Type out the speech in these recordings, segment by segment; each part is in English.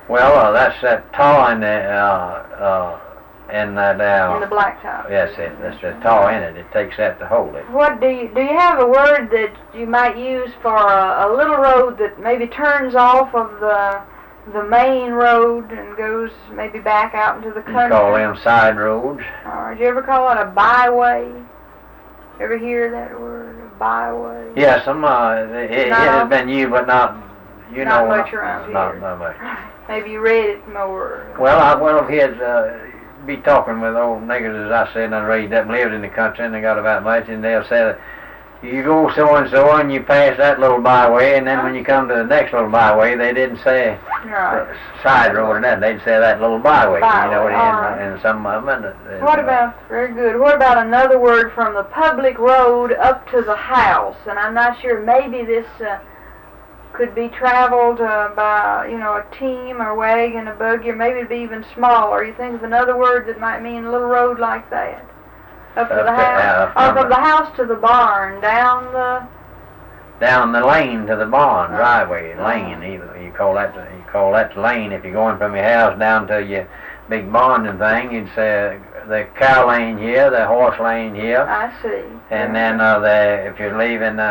Well, that's that tar in the In the blacktop. Yes, that's the tar in it. It takes that to hold it. What do you have a word that you might use for a little road that maybe turns off of the main road and goes maybe back out into the country? You call them side roads. Did you ever call it a byway? Ever hear that word, a byway? Yes, it has been used, but not not much around here. Not much. Maybe you read it more. Well, he'd be talking with old niggers, as I said, and I raised up and lived in the country, and they got about much, and they'll say, you go so-and-so, and you pass that little byway, and then when you come to the next little byway, they didn't say side road or that, they'd say that little byway, you know, and some of them. Very good, what about another word from the public road up to the house? And I'm not sure, maybe this could be traveled by, a team or wagon, a buggy, or maybe it'd be even smaller. You think of another word that might mean a little road like that? Up to the house? Or from the house to the barn, down the lane to the barn, driveway, lane. You call that the lane. If you're going from your house down to your big barn and thing, you'd say the cow lane here, the horse lane here. I see. And then if you're leaving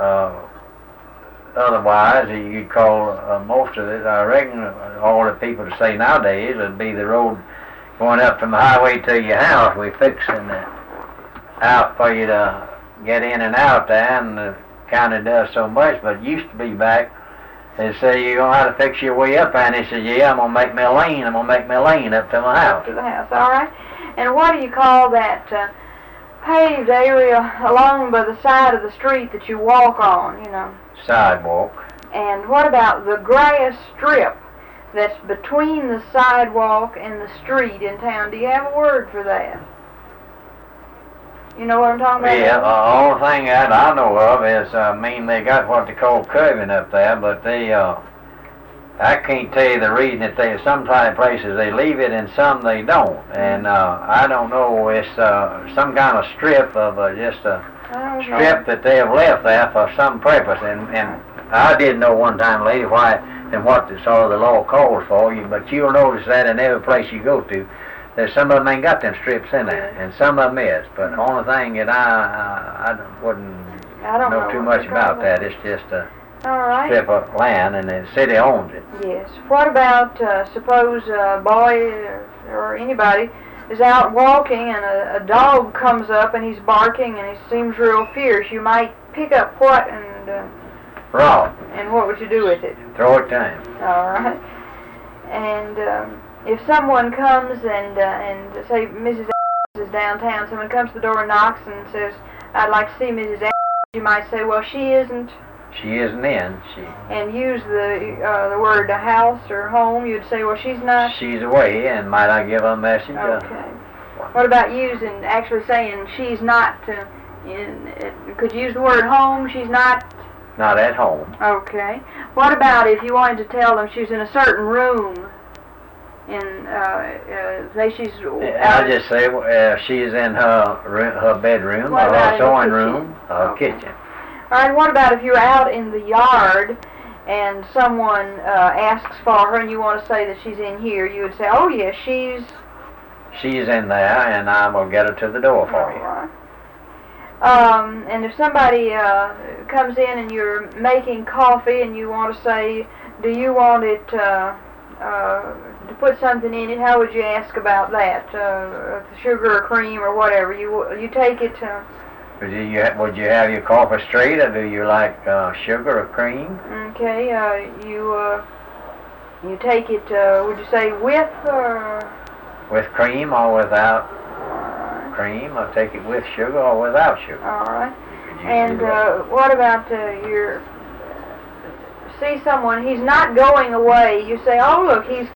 otherwise, you'd call most of it, I reckon, all the people to say nowadays, would be the road going up from the highway to your house. We fixing it out for you to get in and out there, and the county does so much, but it used to be back, they say, you're going to have to fix your way up, and he said, yeah, I'm going to make me a lane up to my house. To the house, all right. And what do you call that paved area along by the side of the street that you walk on, Sidewalk. And what about the grass strip that's between the sidewalk and the street in town? Do you have a word for that? You know what I'm talking about? Yeah, the only thing that I know of is, they got what they call curving up there, but I can't tell you the reason that some places they leave it and some they don't. And I don't know, it's some kind of strip of just a strip that they have left there for some purpose. And I did know one time, lady, why and what the law calls for you, but you'll notice that in every place you go to, there's some of them ain't got them strips in there, and some of them is. But the only thing that I wouldn't know too much about that, it's just a strip of land, and the city owns it. Yes. What about, suppose a boy or anybody is out walking and a dog comes up and he's barking and he seems real fierce. You might pick up what and... Raw. And what would you do with it? Throw it to him. All right. And if someone comes and say Mrs. is downtown, someone comes to the door and knocks and says, I'd like to see Mrs. You might say, well, she isn't. She isn't in. And use the word house or home. You'd say, well, she's not. She's away, and might I give her a message? Okay. What about actually saying she's not? Could you use the word home? She's not. Not at home. Okay. What about if you wanted to tell them she's in a certain room? Say she's. I'll just say she's in her bedroom, or her sewing room, or kitchen. All right. What about if you're out in the yard and someone asks for her, and you want to say that she's in here? You would say, "Oh yes, she's." She's in there, and I will get her to the door for you. Right. And if somebody comes in and you're making coffee, and you want to say, "Do you want it to put something in it?" How would you ask about that? Sugar or cream or whatever. You take it. Would you have your coffee straight, or do you like sugar or cream? Okay. You take it. Would you say with or? With cream or without cream? Or take it with sugar or without sugar? All right. And what about see someone? He's not going away. You say, "Oh look, he's